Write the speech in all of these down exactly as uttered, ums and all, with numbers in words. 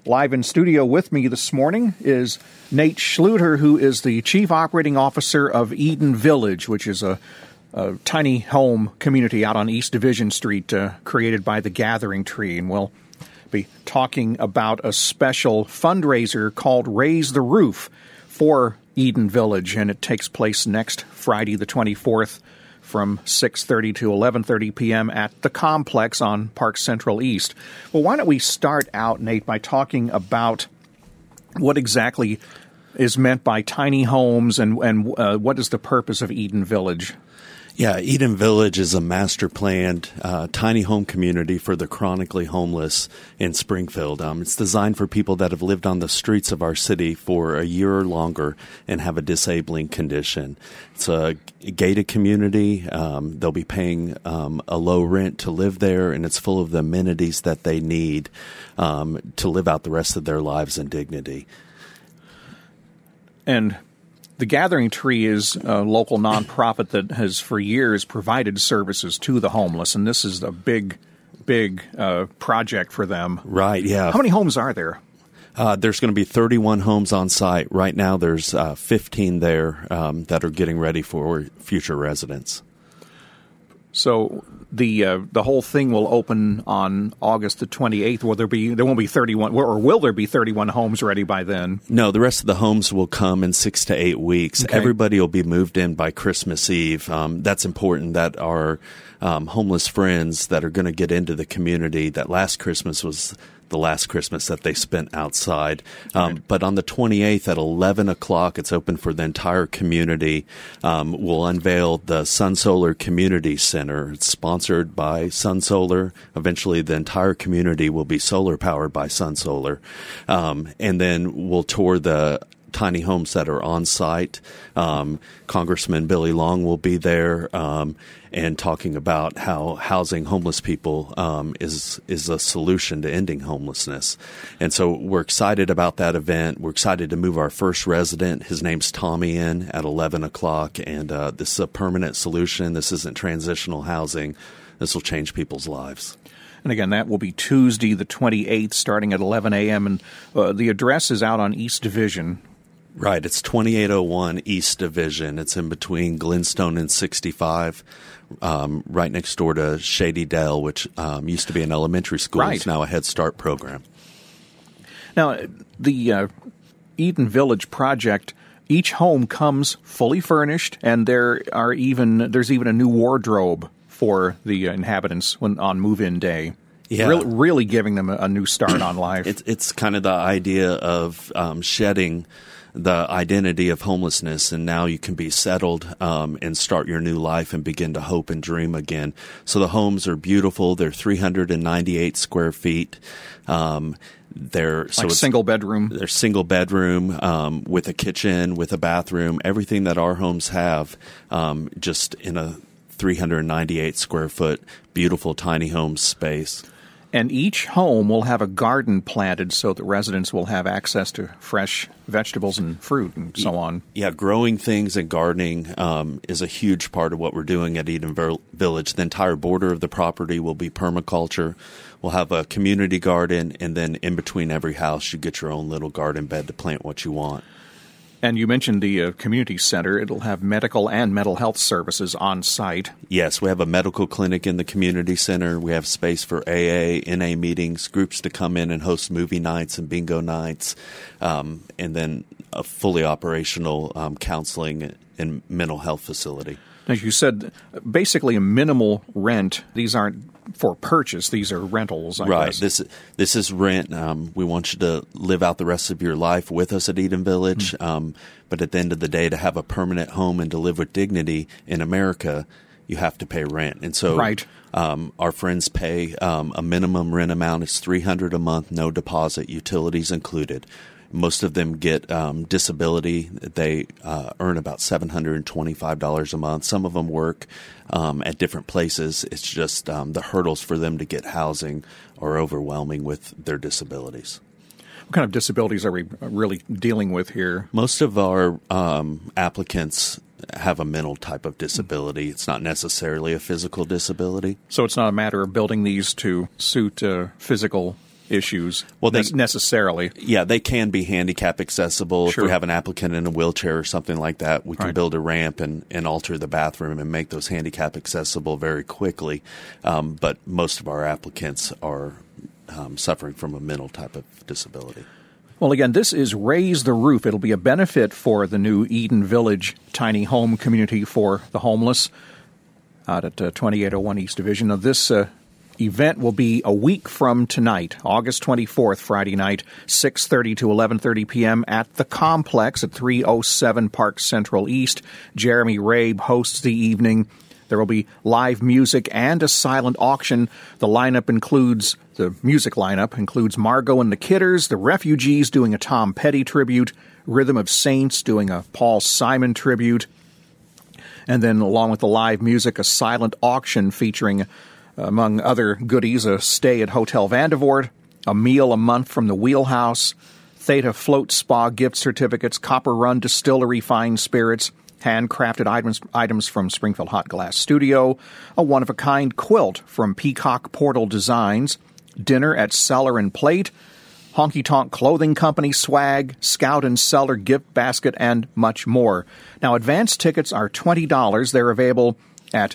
Live in studio with me this morning is Nate Schluter, who is the Chief Operating Officer of Eden Village, which is a, a tiny home community out on East Division Street uh, created by the Gathering Tree. And we'll be talking about a special fundraiser called Raise the Roof for Eden Village, and it takes place next Friday the twenty-fourth from six thirty to eleven thirty p.m. at the complex on Park Central East. Well, why don't we start out, Nate, by talking about what exactly is meant by tiny homes and, and uh, what is the purpose of Eden Village? Yeah, Eden Village is a master-planned uh, tiny home community for the chronically homeless in Springfield. Um, it's designed for people that have lived on the streets of our city for a year or longer and have a disabling condition. It's a gated community. Um, they'll be paying um, a low rent to live there, and it's full of the amenities that they need um, to live out the rest of their lives in dignity. And the Gathering Tree is a local nonprofit that has for years provided services to the homeless, and this is a big, big uh, project for them. Right, yeah. How many homes are there? Uh, there's going to be thirty-one homes on site. Right now there's uh, fifteen there um, that are getting ready for future residents. So the uh, the whole thing will open on August the twenty-eighth. Will there be there won't be thirty-one, or will there be thirty-one homes ready by then? No, the rest of the homes will come in six to eight weeks. Okay. Everybody will be moved in by Christmas Eve. Um, that's important that our um, homeless friends that are going to get into the community, that last Christmas was the last Christmas that they spent outside. Um, right. But on the twenty-eighth at eleven o'clock, it's open for the entire community. Um, we'll unveil the Sun Solar Community Center. It's sponsored by Sun Solar. Eventually, the entire community will be solar powered by Sun Solar. Um, and then we'll tour the tiny homes that are on site. Um, Congressman Billy Long will be there um, and talking about how housing homeless people um, is is a solution to ending homelessness. And so we're excited about that event. We're excited to move our first resident. His name's Tommy in at eleven o'clock, and uh, this is a permanent solution. This isn't transitional housing. This will change people's lives. And again, that will be Tuesday the twenty-eighth starting at eleven a.m. And uh, the address is out on East Division. Right. It's twenty-eight oh one East Division. It's in between Glenstone and sixty-five, um, right next door to Shady Dell, which um, used to be an elementary school. Right. It's now a Head Start program. Now, the uh, Eden Village project, each home comes fully furnished, and there are even there's even a new wardrobe for the inhabitants when on move-in day. Yeah. Really, really giving them a, a new start on life. It's, it's kind of the idea of um, shedding the identity of homelessness, and now you can be settled um, and start your new life and begin to hope and dream again. So the homes are beautiful. They're three hundred ninety-eight square feet. Um, they're like so it's, single bedroom. They're single bedroom um, with a kitchen, with a bathroom, everything that our homes have, um, just in a three hundred ninety-eight square foot beautiful tiny home space. And each home will have a garden planted so that residents will have access to fresh vegetables and fruit and so on. Yeah, growing things and gardening um, is a huge part of what we're doing at Eden Village. The entire border of the property will be permaculture. We'll have a community garden, and then in between every house, you get your own little garden bed to plant what you want. And you mentioned the uh, community center. It'll have medical and mental health services on site. Yes, we have a medical clinic in the community center. We have space for A A, N A meetings, groups to come in and host movie nights and bingo nights, um, and then a fully operational um, counseling and mental health facility. As you said, basically a minimal rent. These aren't for purchase. These are rentals, I right. guess. This, this is rent. Um, we want you to live out the rest of your life with us at Eden Village. Mm-hmm. Um, but at the end of the day, to have a permanent home and to live with dignity in America, you have to pay rent. And so right. um, our friends pay um, a minimum rent amount. It's three hundred dollars a month, no deposit, utilities included. Most of them get um, disability. They uh, earn about seven hundred twenty-five dollars a month. Some of them work um, at different places. It's just um, the hurdles for them to get housing are overwhelming with their disabilities. What kind of disabilities are we really dealing with here? Most of our um, applicants have a mental type of disability. It's not necessarily a physical disability. So it's not a matter of building these to suit uh, physical issues well, they, ne- necessarily. Yeah, they can be handicap accessible. Sure. If we have an applicant in a wheelchair or something like that, we can right. build a ramp and, and alter the bathroom and make those handicap accessible very quickly. Um, but most of our applicants are um, suffering from a mental type of disability. Well, again, this is Raise the Roof. It'll be a benefit for the new Eden Village tiny home community for the homeless out at uh, twenty-eight oh one East Division. Now, this uh, event will be a week from tonight, August twenty-fourth, Friday night, six thirty to eleven thirty p.m. at the Complex at three oh seven Park Central East. Jeremy Rabe hosts the evening. There will be live music and a silent auction. The lineup includes, the music lineup includes Margot and the Kidders, the Refugees doing a Tom Petty tribute, Rhythm of Saints doing a Paul Simon tribute, and then along with the live music, a silent auction featuring, among other goodies, a stay at Hotel Vandevort, a meal a month from the Wheelhouse, Theta Float Spa gift certificates, Copper Run Distillery fine spirits, handcrafted items, items from Springfield Hot Glass Studio, a one-of-a-kind quilt from Peacock Portal Designs, dinner at Cellar and Plate, Honky Tonk Clothing Company swag, Scout and Cellar gift basket, and much more. Now, advance tickets are twenty dollars. They're available at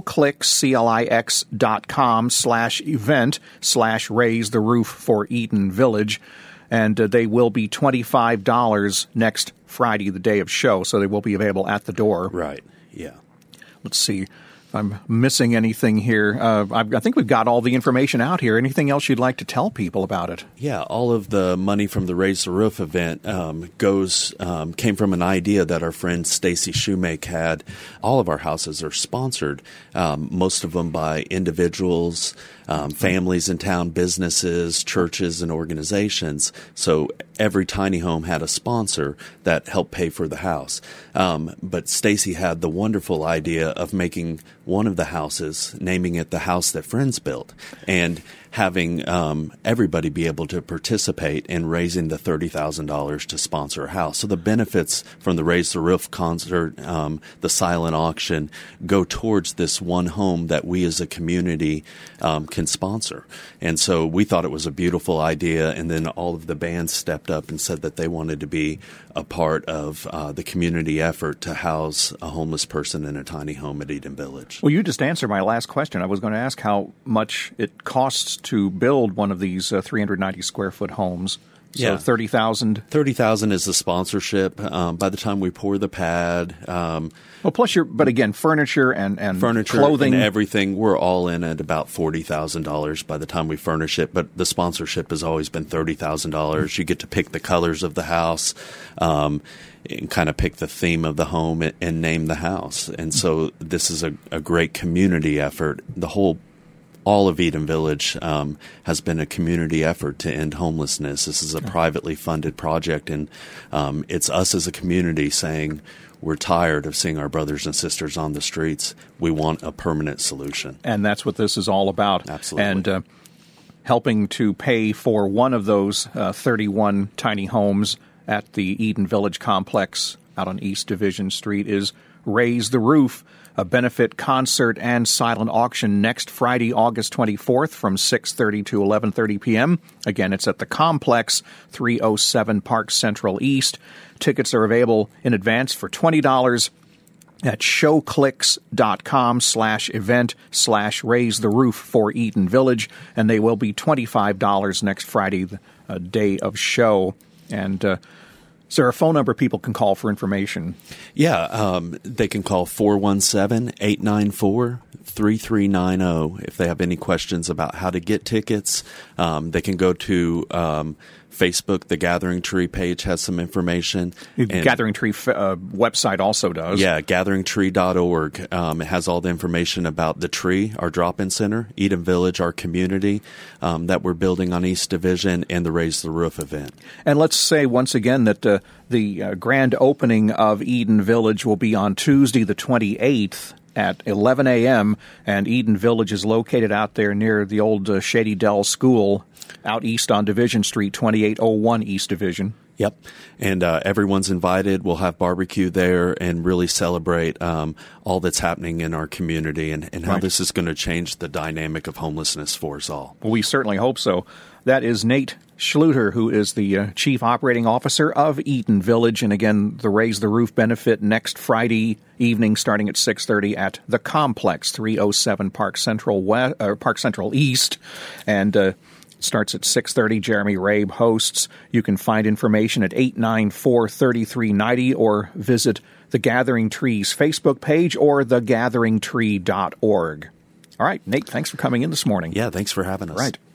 showclix.com slash event slash raise the roof for Eden Village. And uh, they will be twenty-five dollars next Friday, the day of show, so they will be available at the door. Right, yeah. Let's see if I'm missing anything here. Uh, I, I think we've got all the information out here. Anything else you'd like to tell people about it? Yeah, all of the money from the Raise the Roof event um, goes um, came from an idea that our friend Stacy Shoemake had. All of our houses are sponsored, um, most of them by individuals, um, families in town, businesses, churches, and organizations. So every tiny home had a sponsor that helped pay for the house. Um, but Stacy had the wonderful idea of making one of the houses, naming it the house that friends built, and having um, everybody be able to participate in raising the thirty thousand dollars to sponsor a house. So the benefits from the Raise the Roof concert, um, the silent auction, go towards this one home that we as a community um, can sponsor. And so we thought it was a beautiful idea, and then all of the bands stepped up and said that they wanted to be a part of uh, the community effort to house a homeless person in a tiny home at Eden Village. Well, you just answered my last question. I was going to ask how much it costs to build one of these uh, three hundred ninety square foot homes. So yeah. thirty thousand dollars. thirty thousand dollars is the sponsorship. Um, by the time we pour the pad, um, well, plus your, but again, furniture and, and furniture clothing and everything, we're all in at about forty thousand dollars by the time we furnish it. But the sponsorship has always been thirty thousand dollars. You get to pick the colors of the house, um, and kind of pick the theme of the home and, and name the house. And so this is a, a great community effort. The whole All of Eden Village um, has been a community effort to end homelessness. This is a privately funded project, and um, it's us as a community saying we're tired of seeing our brothers and sisters on the streets. We want a permanent solution. And that's what this is all about. Absolutely. And uh, helping to pay for one of those uh, thirty-one tiny homes at the Eden Village complex out on East Division Street is Raise the Roof, a benefit concert and silent auction next Friday, August twenty-fourth from six thirty to eleven thirty p.m. Again, it's at the Complex, three oh seven Park Central East. Tickets are available in advance for twenty dollars at showclix.com slash event slash raise the roof for Eden Village, and they will be twenty-five dollars next Friday, the uh, day of show. And uh, is there a phone number people can call for information? Yeah, um, they can call four one seven, eight nine four, three three nine zero if they have any questions about how to get tickets. Um, they can go to um, Facebook. The Gathering Tree page has some information. The and, Gathering Tree uh, website also does. Yeah, gathering tree dot org. Um, it has all the information about the tree, our drop-in center, Eden Village, our community um, that we're building on East Division, and the Raise the Roof event. And let's say once again that uh, the uh, grand opening of Eden Village will be on Tuesday the twenty-eighth at eleven a.m., and Eden Village is located out there near the old uh, Shady Dell School out east on Division Street, twenty-eight oh one East Division. Yep. And uh, everyone's invited. We'll have barbecue there and really celebrate um, all that's happening in our community and, and how Right. this is going to change the dynamic of homelessness for us all. Well, we certainly hope so. That is Nate Schluter, who is the uh, Chief Operating Officer of Eden Village. And again, the Raise the Roof benefit next Friday evening starting at six thirty at the Complex, three oh seven Park Central West, uh, Park Central East. And uh, starts at six thirty. Jeremy Rabe hosts. You can find information at eight nine four, three three nine zero or visit the Gathering Trees Facebook page or the gathering tree dot org. All right, Nate, thanks for coming in this morning. Yeah, thanks for having us. Right.